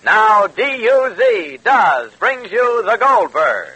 Now D-U-Z, Does, brings you the Goldberg.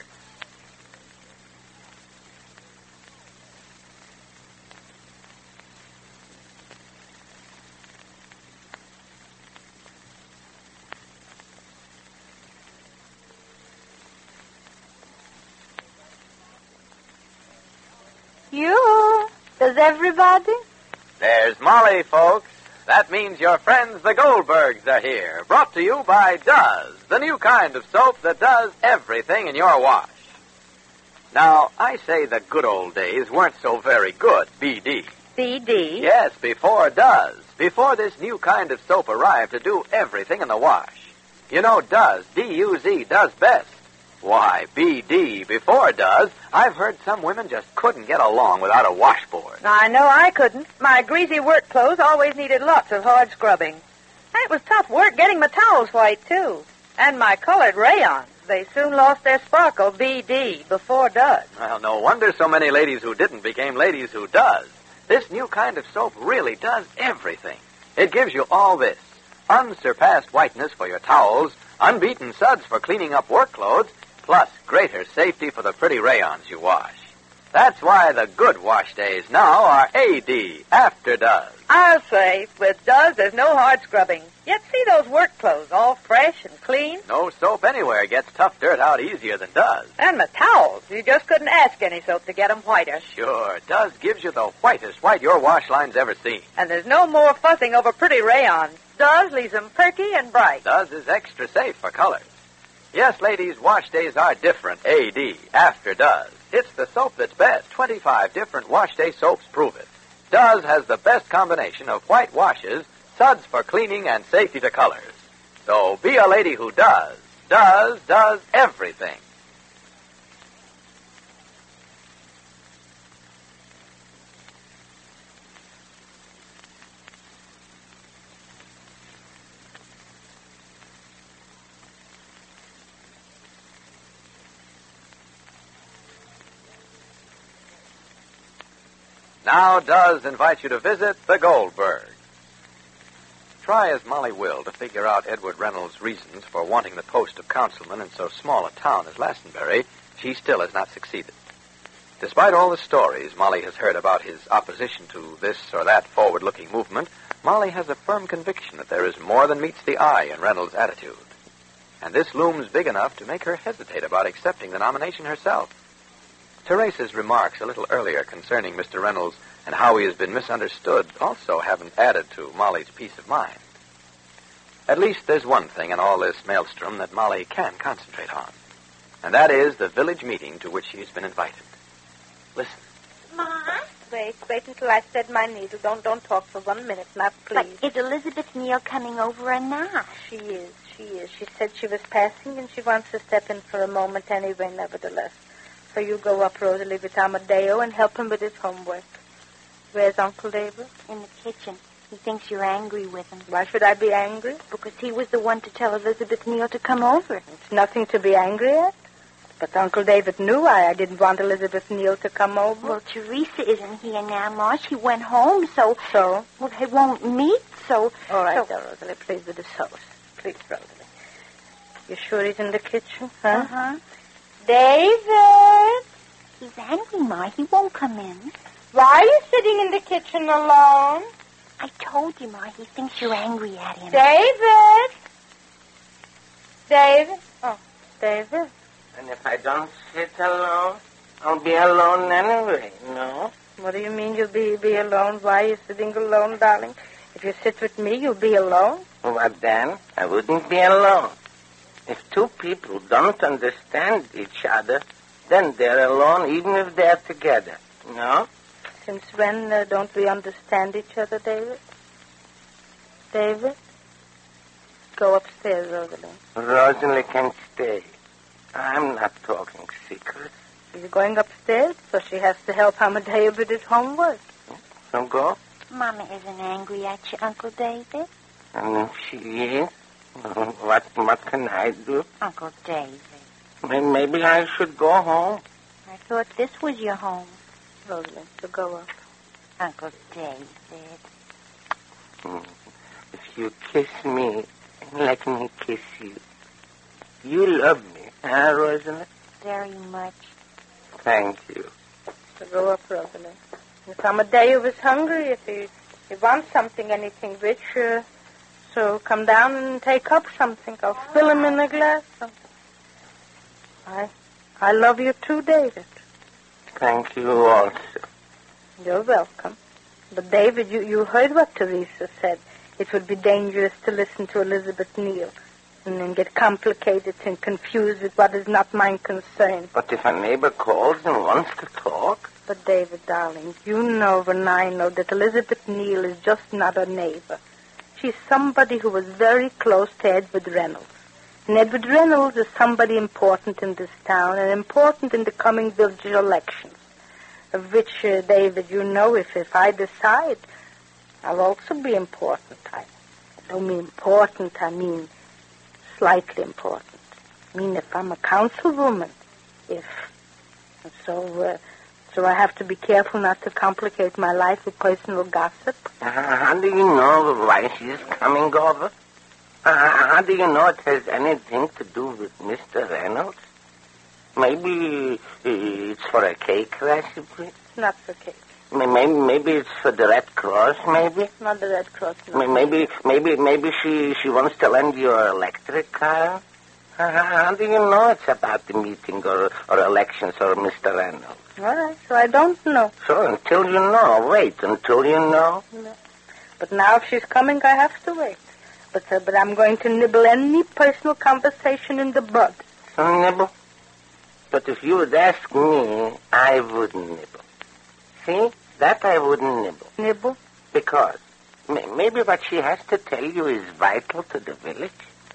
You? Does everybody? There's Molly, folks. That means your friends, the Goldbergs, are here. Brought to you by Does, the new kind of soap that does everything in your wash. Now, I say the good old days weren't so very good, BD. BD? Yes, before Does. Before this new kind of soap arrived to do everything in the wash. You know, Does, D-U-Z, does best. Why, BD, before Does, I've heard some women just couldn't get along without a washboard. I know I couldn't. My greasy work clothes always needed lots of hard scrubbing. And it was tough work getting my towels white, too. And my colored rayons. They soon lost their sparkle, BD, before Does. Well, no wonder so many ladies who didn't became ladies who does. This new kind of soap really does everything. It gives you all this. Unsurpassed whiteness for your towels, unbeaten suds for cleaning up work clothes, plus greater safety for the pretty rayons you wash. That's why the good wash days now are AD, after Does. I'll say, with Does, there's no hard scrubbing. Yet see those work clothes, all fresh and clean? No soap anywhere gets tough dirt out easier than Does. And my towels. You just couldn't ask any soap to get 'em whiter. Sure, Does gives you the whitest white your wash line's ever seen. And there's no more fussing over pretty rayons. Does leaves 'em perky and bright. Does is extra safe for colors. Yes, ladies, wash days are different, AD, after Does. It's the soap that's best. 25 different wash day soaps prove it. Does has the best combination of white washes, suds for cleaning, and safety to colors. So be a lady who does everything. Now Does invite you to visit the Goldberg. Try as Molly will to figure out Edward Reynolds' reasons for wanting the post of councilman in so small a town as Glastonbury, she still has not succeeded. Despite all the stories Molly has heard about his opposition to this or that forward-looking movement, Molly has a firm conviction that there is more than meets the eye in Reynolds' attitude. And this looms big enough to make her hesitate about accepting the nomination herself. Teresa's remarks a little earlier concerning Mr. Reynolds and how he has been misunderstood also haven't added to Molly's peace of mind. At least there's one thing in all this maelstrom that Molly can concentrate on, and that is the village meeting to which she's been invited. Listen. Ma? Wait until I set my needle. Don't talk for 1 minute, now, please. But is Elizabeth Neal coming over or not? She is. She said she was passing, and she wants to step in for a moment anyway, nevertheless. So you go up, Rosalie, with Amadeo and help him with his homework. Where's Uncle David? In the kitchen. He thinks you're angry with him. Why should I be angry? Because he was the one to tell Elizabeth Neal to come over. It's nothing to be angry at. But Uncle David knew I didn't want Elizabeth Neal to come over. Well, Teresa isn't here now, Ma. She went home, so... So? Well, they won't meet, so... All right, Rosalie, please, with the sauce. Please, Rosalie. You sure he's in the kitchen, huh? Uh-huh. David! He's angry, Ma. He won't come in. Why are you sitting in the kitchen alone? I told you, Ma. He thinks you're angry at him. David! David? Oh, David. And if I don't sit alone, I'll be alone anyway, no? What do you mean you'll be alone? Why are you sitting alone, darling? If you sit with me, you'll be alone. What then? I wouldn't be alone. If two people don't understand each other, then they're alone even if they're together, no? Since when don't we understand each other, David? David? Go upstairs, Rosalie. Rosalie can stay. I'm not talking secrets. She's going upstairs, so she has to help Amadeo with his homework. So go. Mama isn't angry at you, Uncle David. And if she is, what can I do? Uncle David. Maybe I should go home. I thought this was your home. Rosalie, so go up. Uncle David. If you kiss me Let me kiss you. You love me, huh, Rosalind? Very much. Thank you. So go up, Rosalind. If Amadeus was hungry, if he wants something, anything rich, so come down and take up something. I'll fill him in a glass. I love you too, David. Thank you also. You're welcome. But, David, you heard what Teresa said. It would be dangerous to listen to Elizabeth Neal and then get complicated and confused with what is not my concern. But if a neighbor calls and wants to talk? But, David, darling, you know and I know that Elizabeth Neal is just not a neighbor. She's somebody who was very close to Edward Reynolds. And Edward Reynolds is somebody important in this town and important in the coming village elections, of which, David, you know, if I decide, I'll also be important. I don't mean important, I mean slightly important. I mean if I'm a councilwoman, So I have to be careful not to complicate my life with personal gossip. How do you know why she's coming over? How do you know it has anything to do with Mr. Reynolds? Maybe it's for a cake recipe? Not for cake. Maybe it's for the Red Cross, maybe? Not the Red Cross, no. Maybe she wants to lend you her electric car? How do you know it's about the meeting or elections or Mr. Reynolds? All right, so I don't know. So until you know, wait until you know. No. But now if she's coming, I have to wait. But I'm going to nibble any personal conversation in the bud. Nibble? But if you would ask me, I wouldn't nibble. See? That I wouldn't nibble. Nibble? Because maybe what she has to tell you is vital to the village.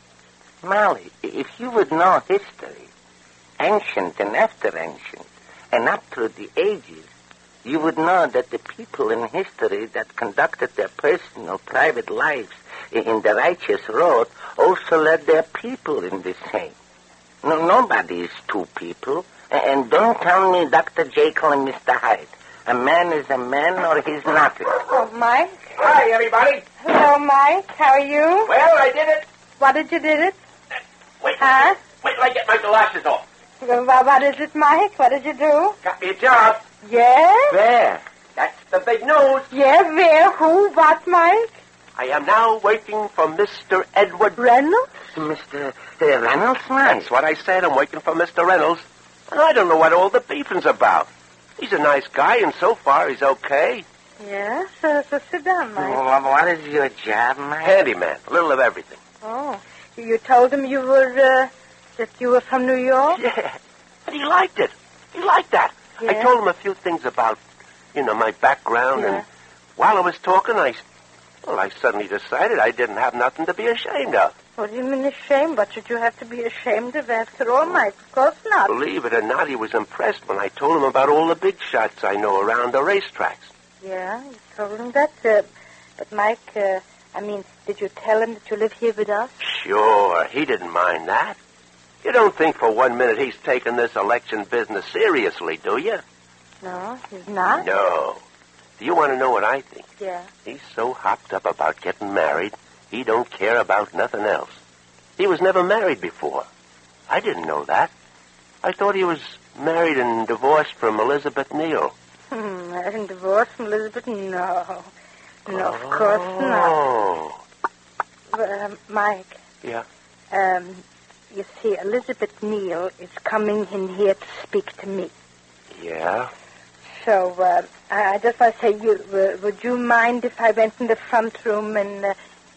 Molly, if you would know history, ancient and after ancient, and up through the ages, you would know that the people in history that conducted their personal, private lives in the righteous road also led their people in the same. No, nobody is two people. And don't tell me Dr. Jekyll and Mr. Hyde. A man is a man or he's nothing. Oh, Mike. Hi, everybody. Hello, Mike. How are you? Well, I did it. What did you do it? Wait. Huh? Wait till I get my glasses off. Well, what is it, Mike? What did you do? Got me a job. Yes? Where? That's the big news. Yes, where? Who? What, Mike? I am now working for Mr. Edward Reynolds? Mr. Reynolds, man. That's what I said. I'm working for Mr. Reynolds. I don't know what all the beefing's about. He's a nice guy, and so far he's okay. Yes, so sit down, Mike. Well, what is your job, man? Handyman. A little of everything. Oh, you told him you were, that you were from New York? Yeah. And he liked it. He liked that. Yeah. I told him a few things about, my background, Yeah. and while I was talking, I suddenly decided I didn't have nothing to be ashamed of. What do you mean ashamed? What should you have to be ashamed of after all, Mike? Of course not. Believe it or not, he was impressed when I told him about all the big shots I know around the racetracks. Yeah, you told him that. But, Mike, did you tell him that you live here with us? Sure, he didn't mind that. You don't think for 1 minute he's taking this election business seriously, do you? No, he's not? No. Do you want to know what I think? Yeah. He's so hopped up about getting married, he don't care about nothing else. He was never married before. I didn't know that. I thought he was married and divorced from Elizabeth Neal. Married and divorced from Elizabeth? No. No, of course not. Oh. Mike. Yeah? You see, Elizabeth Neal is coming in here to speak to me. Yeah? So, I just want to say, would you mind if I went in the front room and,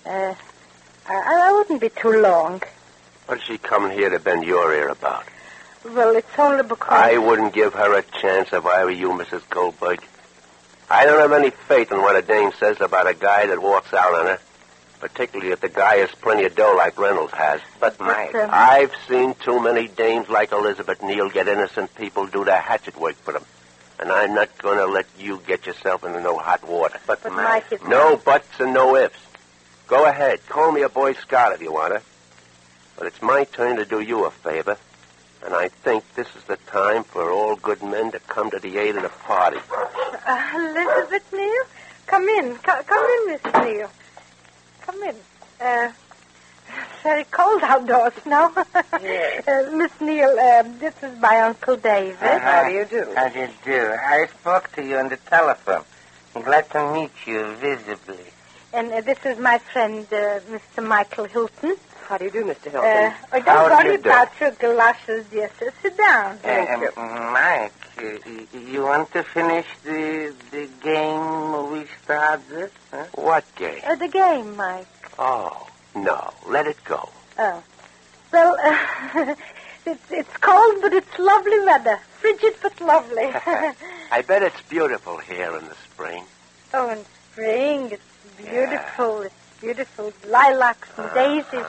I wouldn't be too long. What's she coming here to bend your ear about? Well, it's only because... I wouldn't give her a chance if I were you, Mrs. Goldberg. I don't have any faith in what a dame says about a guy that walks out on her, particularly if the guy has plenty of dough like Reynolds has. But, Mike... I've seen too many dames like Elizabeth Neal get innocent people do their hatchet work for them. And I'm not going to let you get yourself into no hot water. But Mike, it's... No buts and no ifs. Go ahead. Call me a Boy Scout if you want to. But it's my turn to do you a favor. And I think this is the time for all good men to come to the aid of the party. Elizabeth Neal? Come in. Come in, Miss Neal. Come in. It's very cold outdoors now. Yes. Miss Neal, this is my Uncle David. How do you do? How do you do? I spoke to you on the telephone. I'm glad to meet you visibly. And this is my friend, Mr. Michael Hilton. How do you do, Mr. Hilton? Don't How do worry you do? about your galoshes, dear. Sit down. Mike, you want to finish the game we started? Huh? What game? The game, Mike. Oh, no. Let it go. Oh. Well, it's cold, but it's lovely weather. Frigid, but lovely. I bet it's beautiful here in the spring. Oh, in spring, it's beautiful. Yeah. It's beautiful. Lilacs and daisies.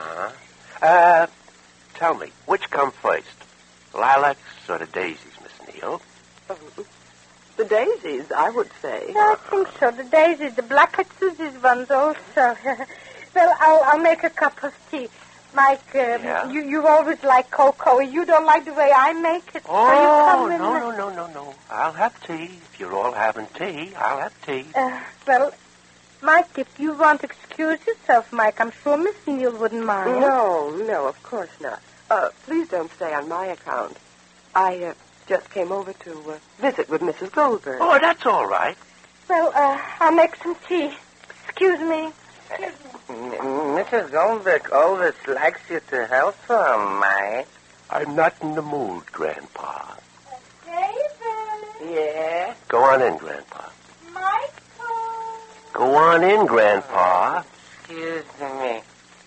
Tell me, which come first? Lilacs or the daisies, Miss Neal? The daisies, I would say. I think so. The daisies, the black Susie's ones also. Well, I'll make a cup of tea. Mike, you always like cocoa. You don't like the way I make it. Oh, no. I'll have tea. If you're all having tea, I'll have tea. Well, Mike, if you want to excuse yourself, Mike, I'm sure Miss Neal wouldn't mind. No, of course not. Please don't stay on my account. I just came over to visit with Mrs. Goldberg. Oh, that's all right. Well, I'll make some tea. Excuse me. Mrs. Goldberg always likes you to help her, Mike. I'm not in the mood, Grandpa. David. Yeah? Go on in, Grandpa. Michael. Go on in, Grandpa. Excuse me.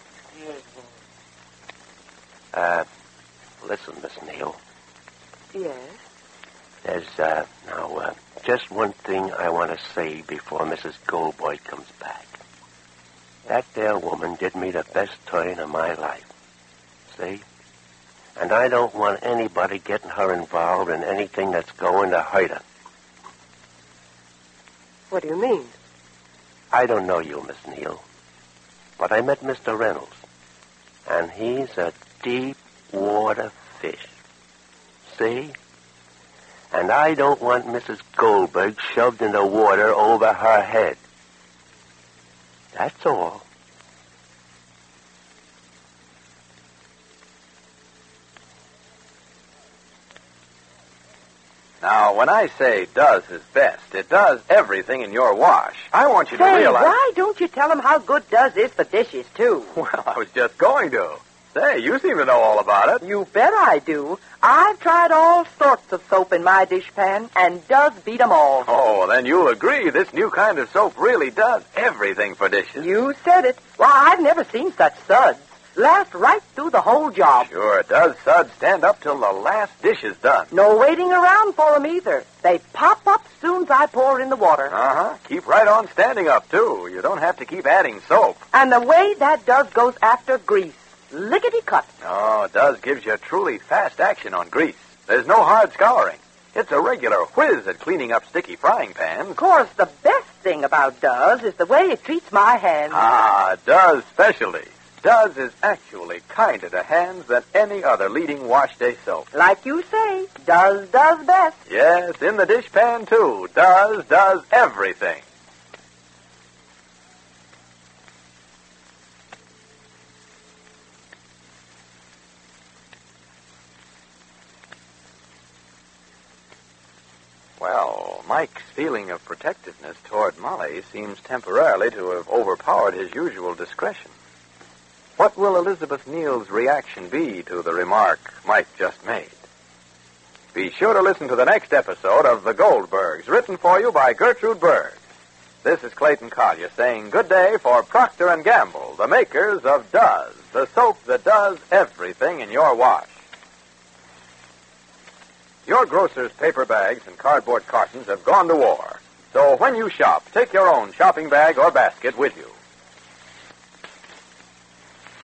Listen, Miss Neal. Yes? There's, just one thing I want to say before Mrs. Goldberg comes back. That there woman did me the best turn of my life. See? And I don't want anybody getting her involved in anything that's going to hurt her. What do you mean? I don't know you, Miss Neal, but I met Mr. Reynolds, and he's a deep water fish. See? And I don't want Mrs. Goldberg shoved in the water over her head. That's all. Now, when I say does his best, it does everything in your wash. I want you to realize... why don't you tell him how good does is for dishes, too? Well, I was just going to. Say, you seem to know all about it. You bet I do. I've tried all sorts of soap in my dishpan, and does beat 'em all. Oh, then you'll agree this new kind of soap really does everything for dishes. You said it. Well, I've never seen such suds. Last right through the whole job. Sure does, Suds. Stand up till the last dish is done. No waiting around for 'em either. They pop up soon as I pour in the water. Uh-huh. Keep right on standing up, too. You don't have to keep adding soap. And the way that does goes after grease. Lickety-cut. Oh, it does gives you truly fast action on grease. There's no hard scouring. It's a regular whiz at cleaning up sticky frying pans. Of course, the best thing about Does is the way it treats my hands. Ah, Does Specialty. Does is actually kinder to hands than any other leading wash day soap. Like you say, Does best. Yes, in the dishpan, too. Does everything. Well, Mike's feeling of protectiveness toward Molly seems temporarily to have overpowered his usual discretion. What will Elizabeth Neal's reaction be to the remark Mike just made? Be sure to listen to the next episode of The Goldbergs, written for you by Gertrude Berg. This is Clayton Collier saying good day for Procter & Gamble, the makers of Does, the soap that does everything in your wash. Your grocer's paper bags and cardboard cartons have gone to war. So when you shop, take your own shopping bag or basket with you.